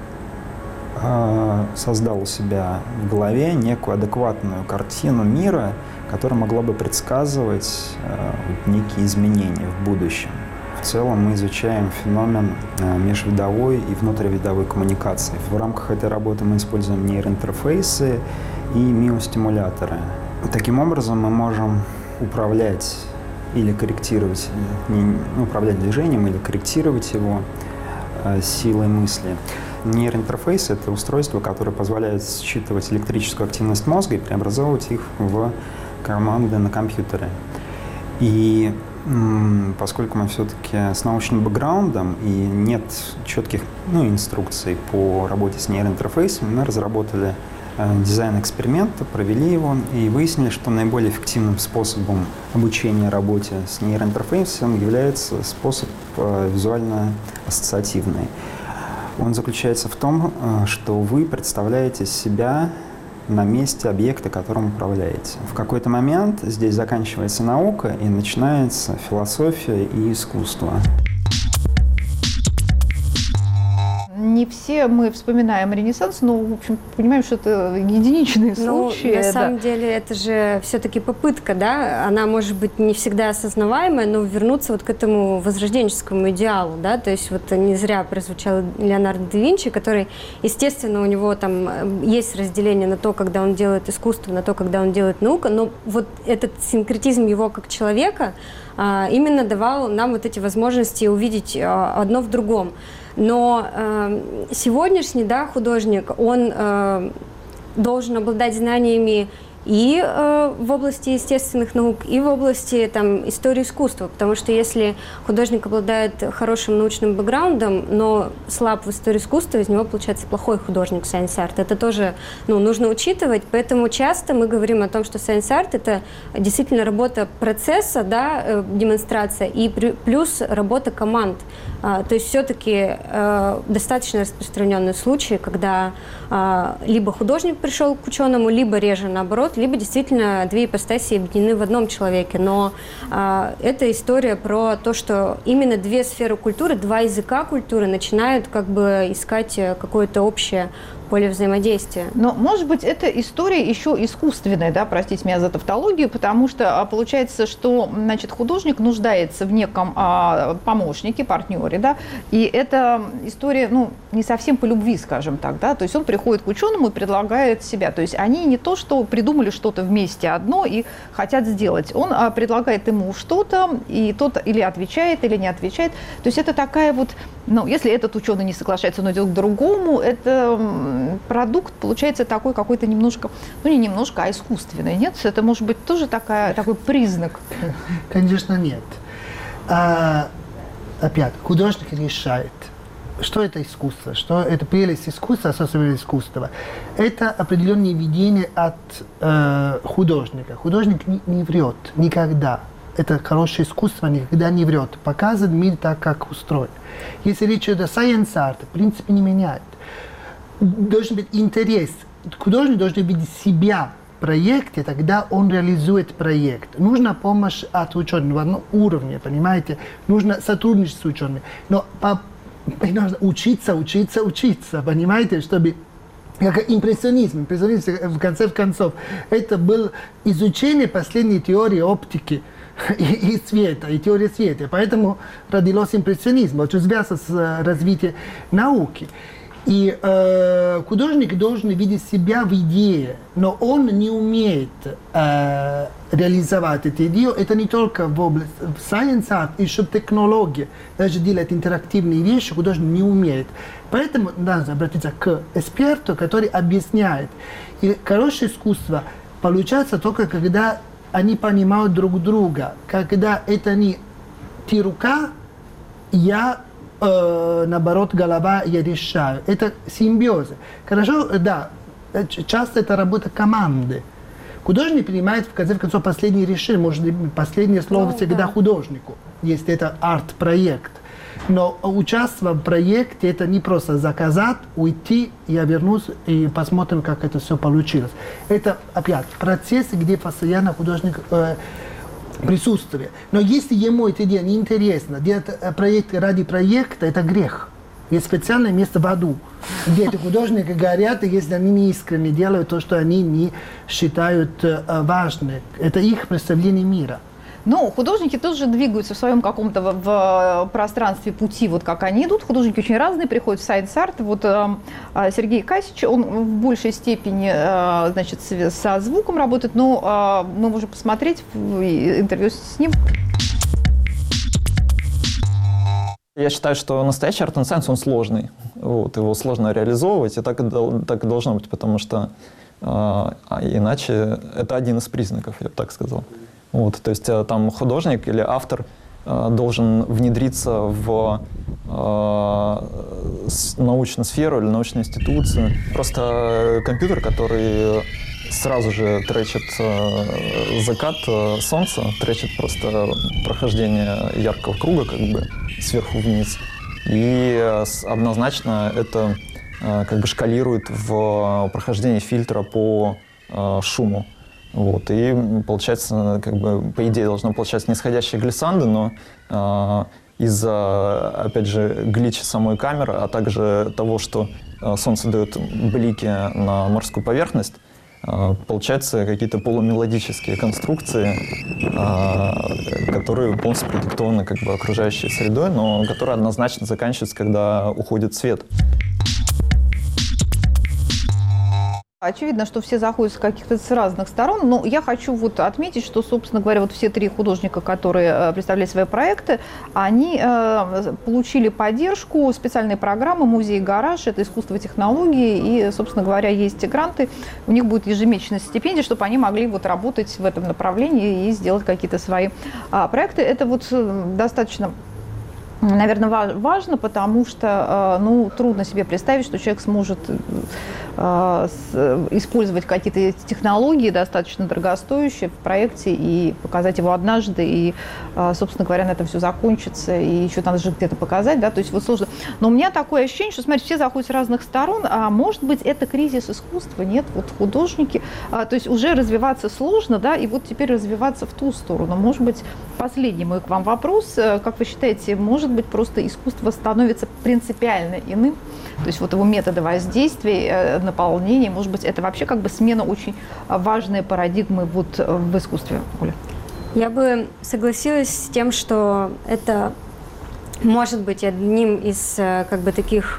э, создал у себя в голове некую адекватную картину мира, которая могла бы предсказывать э, некие изменения в будущем. В целом мы изучаем феномен э, межвидовой и внутривидовой коммуникации. В рамках этой работы мы используем нейроинтерфейсы и миостимуляторы. Таким образом мы можем управлять или корректировать, не, управлять движением или корректировать его э, силой мысли. Нейроинтерфейс – это устройство, которое позволяет считывать электрическую активность мозга и преобразовывать их в команды на компьютере. И м, поскольку мы все-таки с научным бэкграундом и нет четких ну, инструкций по работе с нейроинтерфейсами, мы разработали э, дизайн эксперимента, провели его и выяснили, что наиболее эффективным способом обучения работе с нейроинтерфейсом является способ э, визуально-ассоциативный. Он заключается в том, э, что вы представляете себя на месте объекта, которым управляете. В какой-то момент здесь заканчивается наука и начинается философия и искусство. Не все мы вспоминаем Ренессанс, но, в общем, понимаем, что это единичные ну, случаи. На да. самом деле это же все-таки попытка, да, она может быть не всегда осознаваемая, но вернуться вот к этому возрожденческому идеалу, да, то есть вот не зря прозвучал Леонардо да Винчи, который, естественно, у него там есть разделение на то, когда он делает искусство, на то, когда он делает науку, но вот этот синкретизм его как человека а, именно давал нам вот эти возможности увидеть а, одно в другом. Но э, сегодняшний, да, художник, он э, должен обладать знаниями и э, в области естественных наук, и в области там, истории искусства. Потому что если художник обладает хорошим научным бэкграундом, но слаб в истории искусства, из него получается плохой художник Science Art. Это тоже ну, нужно учитывать. Поэтому часто мы говорим о том, что Science Art — это действительно работа процесса, да, э, демонстрация, и плюс работа команд. А, то есть все-таки э, достаточно распространенный случай, когда э, либо художник пришел к ученому, либо реже наоборот, либо действительно две ипостаси объединены в одном человеке. Но э, это история про то, что именно две сферы культуры, два языка культуры начинают как бы искать какое-то общее поле взаимодействия. Но, может быть, эта история еще искусственная, да, простите меня за тавтологию, потому что получается, что, значит, художник нуждается в неком а, помощнике, партнере, да, и эта история, ну, не совсем по любви, скажем так, да, то есть он приходит к ученому и предлагает себя, то есть они не то, что придумали что-то вместе одно и хотят сделать, он а, предлагает ему что-то, и тот или отвечает, или не отвечает, то есть это такая вот, ну, если этот ученый не соглашается, он идет к другому, это продукт получается такой какой-то немножко, ну не немножко, а искусственный, нет? Это может быть тоже такая, такой признак? Конечно, нет. А, опять, художник решает, что это искусство, что это прелесть искусства, особенно искусства. Это определенное видение от э, художника. Художник не, не врет никогда. Это хорошее искусство никогда не врет. Показывает мир так, как устроен. Если речь идет о science art, в принципе не меняет. Должен быть интерес. Художник должен видеть себя в проекте, тогда он реализует проект. Нужна помощь от ученых на уровне, понимаете? Нужно сотрудничать с учеными. Но по, нужно учиться, учиться, учиться, понимаете? Чтобы как импрессионизм, импрессионизм в конце концов, это было изучение последней теории оптики и, и света, и теории света. Поэтому родилось импрессионизм, очень связано с развитием науки. И э, художник должен видеть себя в идее, но он не умеет э, реализовать эту идею. Это не только в области в science art, еще технология. Даже делать интерактивные вещи художник не умеет. Поэтому надо обратиться к эксперту, который объясняет. И хорошее искусство получается только когда они понимают друг друга. Когда это не ты рука, я Э, наоборот, голова, я решаю. Это симбиоз. Хорошо, да, часто это работа команды. Художник принимает, в конце концов, последнее решение. Может быть, последнее слово ну, всегда да. художнику, если это арт-проект. Но участвовать в проекте, это не просто заказать, уйти, я вернусь и посмотрим, как это все получилось. Это, опять, процесс, где постоянно художник э, присутствие. Но если ему эта идея не интересна, делать проект ради проекта, это грех. Есть специальное место в аду, где эти художники горят, если они не искренне делают то, что они не считают важным. Это их представление мира. Ну, художники тоже двигаются в своем каком-то в, в пространстве пути, вот как они идут. Художники очень разные, приходят в Science Art. Вот э, Сергей Касич, он в большей степени, э, значит, со звуком работает, но э, мы можем посмотреть интервью с ним. Я считаю, что настоящий Art and Science, он сложный. Вот, его сложно реализовывать, и так, так и должно быть, потому что э, иначе это один из признаков, я бы так сказал. Вот, то есть там художник или автор э, должен внедриться в э, научную сферу или научную институцию. Просто компьютер, который сразу же тречит э, закат э, солнца, тречит просто прохождение яркого круга как бы сверху вниз. И э, однозначно это э, как бы шкалирует в прохождении фильтра по э, шуму. Вот, и получается, как бы, по идее, должно получаться нисходящие глиссанды, но э, из-за, опять же, глича самой камеры, а также того, что э, солнце дает блики на морскую поверхность, э, получаются какие-то полумелодические конструкции, э, которые полностью продиктованы как бы окружающей средой, но которые однозначно заканчиваются, когда уходит свет. Очевидно, что все заходят с каких-то с разных сторон, но я хочу вот отметить, что, собственно говоря, вот все три художника, которые представляли свои проекты, они э, получили поддержку специальной программы «Музей Гараж», это искусство и технологии, и, собственно говоря, есть гранты, у них будет ежемесячная стипендия, чтобы они могли вот работать в этом направлении и сделать какие-то свои а, проекты. Это вот достаточно... Наверное, важно, потому что ну, трудно себе представить, что человек сможет использовать какие-то технологии достаточно дорогостоящие в проекте и показать его однажды, и, собственно говоря, на этом все закончится, и еще надо же где-то показать, да, то есть вот сложно. Но у меня такое ощущение, что, смотрите, все заходят с разных сторон, а может быть, это кризис искусства, нет, вот художники, то есть уже развиваться сложно, да, и вот теперь развиваться в ту сторону. Может быть, последний мой к вам вопрос, как вы считаете, может быть, просто искусство становится принципиально иным, то есть вот его методы воздействия, наполнения, может быть, это вообще как бы смена очень важной парадигмы вот в искусстве, Оля? Я бы согласилась с тем, что это может быть одним из как бы таких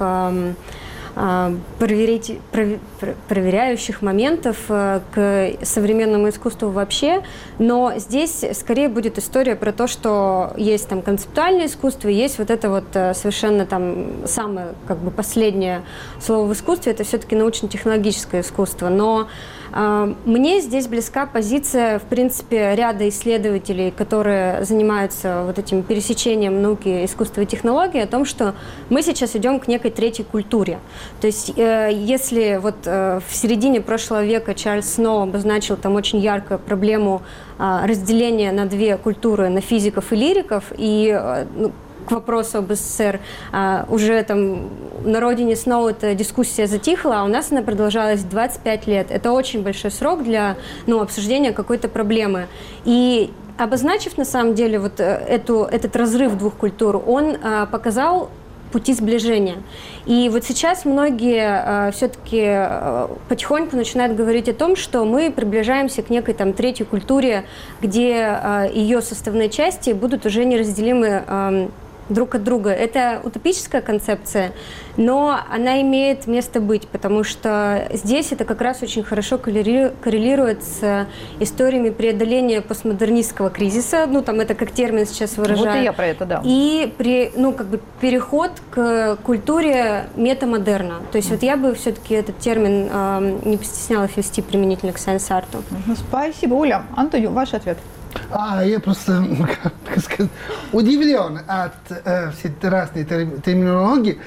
проверить, проверяющих моментов к современному искусству вообще, но здесь скорее будет история про то, что есть там концептуальное искусство, и есть вот это вот совершенно там самое как бы последнее слово в искусстве, это все-таки научно-технологическое искусство, но э, мне здесь близка позиция, в принципе, ряда исследователей, которые занимаются вот этим пересечением науки, искусства и технологий, о том, что мы сейчас идем к некой третьей культуре. То есть, э, если вот э, в середине прошлого века Чарльз Сноу обозначил там очень ярко проблему э, разделения на две культуры, на физиков и лириков, и э, ну, к вопросу об СССР, э, уже там на родине Сноу эта дискуссия затихла, а у нас она продолжалась двадцать пять лет. Это очень большой срок для ну, обсуждения какой-то проблемы. И обозначив на самом деле вот эту, этот разрыв двух культур, он э, показал пути сближения. И вот сейчас многие э, все-таки э, потихоньку начинают говорить о том, что мы приближаемся к некой там третьей культуре, где э, ее составные части будут уже неразделимы э, друг от друга. Это утопическая концепция, но она имеет место быть, потому что здесь это как раз очень хорошо коррелирует с историями преодоления постмодернистского кризиса, ну там это как термин сейчас выражают. Вот и я про это, да. И при, ну, как бы переход к культуре метамодерна. То есть mm. вот я бы все-таки этот термин э, не постеснялась ввести применительно к сайенс-арту. Спасибо, Оля. Антонио, ваш ответ. А, я просто как сказать, удивлен от э, всей разной терминологии.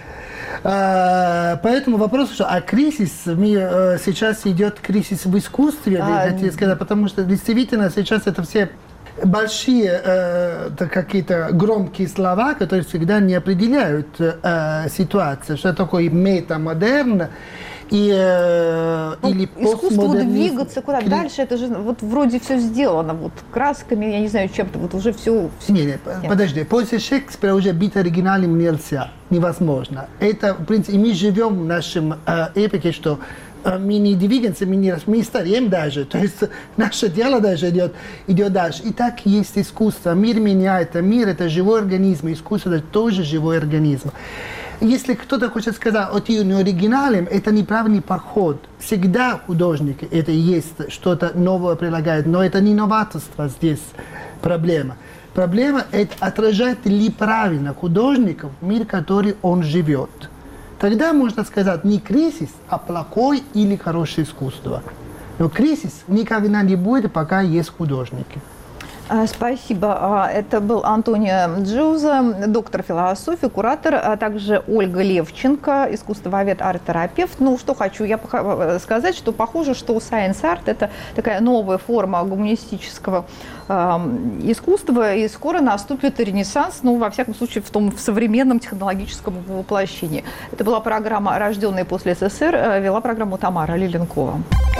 Э, поэтому вопрос, что а кризис, мы, э, сейчас идет кризис в искусстве, а, хотите сказать, потому что действительно сейчас это все большие э, какие-то громкие слова, которые всегда не определяют э, ситуацию, что такое метамодерн. И, э, ну, или искусство двигаться куда Кри... дальше, это же вот вроде все сделано, вот красками, я не знаю, чем-то, вот уже все... все... Не, не, подожди, после Шекспира уже быть оригинальным нельзя, невозможно. Это, в принципе, мы живем в нашем э, эпохе, что э, мы не двигаемся, мы, не, мы стареем даже, то есть наше дело даже идет, идет дальше. И так есть искусство, мир меняется, мир это живой организм, искусство это тоже живой организм. Если кто-то хочет сказать, что ты не оригинален, это неправильный подход. Всегда художник это есть, что-то новое предлагает, но это не новаторство здесь проблема. Проблема это отражает ли правильно художников в мир, в который он живет. Тогда можно сказать не кризис, а плохое или хорошее искусство. Но кризис никогда не будет, пока есть художники. Спасибо. Это был Антонио Джуза, доктор философии, куратор, а также Ольга Левченко, искусствовед, арт-терапевт. Ну, что хочу я сказать, что похоже, что сайенс-арт – это такая новая форма гуманистического э, искусства, и скоро наступит ренессанс, ну, во всяком случае, в том в современном технологическом воплощении. Это была программа «Рожденные после СССР», вела программу Тамара Лиленкова.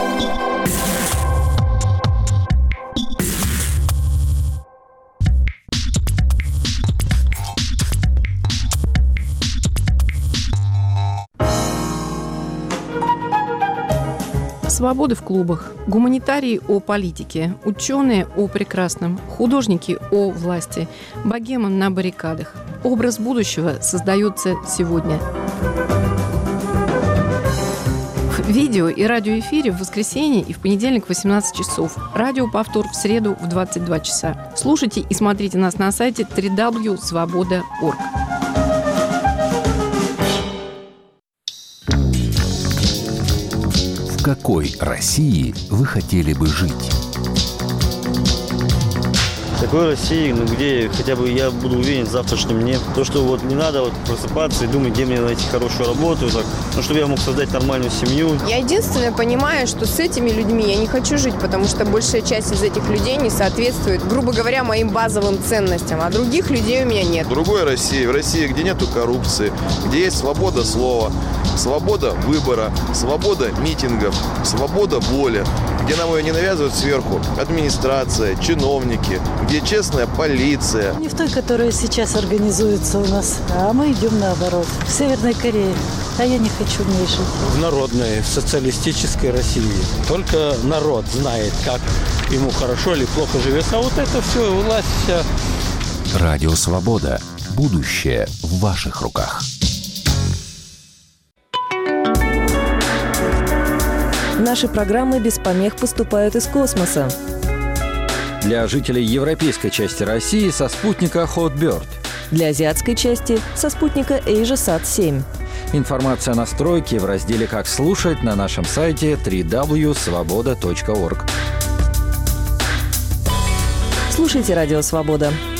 Свободы в клубах, гуманитарии о политике, ученые о прекрасном, художники о власти, богема на баррикадах. Образ будущего создается сегодня. Видео и радиоэфире в воскресенье и в понедельник в восемнадцать часов. Радиоповтор в среду в двадцать два часа. Слушайте и смотрите нас на сайте дабл ю дабл ю дабл ю точка свобода точка орг. В какой России вы хотели бы жить? В такой России, ну, где хотя бы я буду уверен в завтрашнем дне. То, что вот не надо вот просыпаться и думать, где мне найти хорошую работу, так, ну, чтобы я мог создать нормальную семью. Я единственное понимаю, что с этими людьми я не хочу жить, потому что большая часть из этих людей не соответствует, грубо говоря, моим базовым ценностям, а других людей у меня нет. В другой России, в России, где нету коррупции, где есть свобода слова, свобода выбора, свобода митингов, свобода воли, где нам ее не навязывают сверху администрация, чиновники, где честная полиция. Не в той, которая сейчас организуется у нас, а мы идем наоборот, в Северной Корее. А я не хочу в ней жить. В народной, социалистической России. Только народ знает, как ему хорошо или плохо живется. А вот это все, власть вся. Радио «Свобода». Будущее в ваших руках. Наши программы без помех поступают из космоса. Для жителей европейской части России со спутника Hotbird. Для азиатской части со спутника AsiaSat семь. Информация о настройке в разделе «Как слушать» на нашем сайте дабл ю дабл ю дабл ю точка свобода точка орг. Слушайте «Радио Свобода».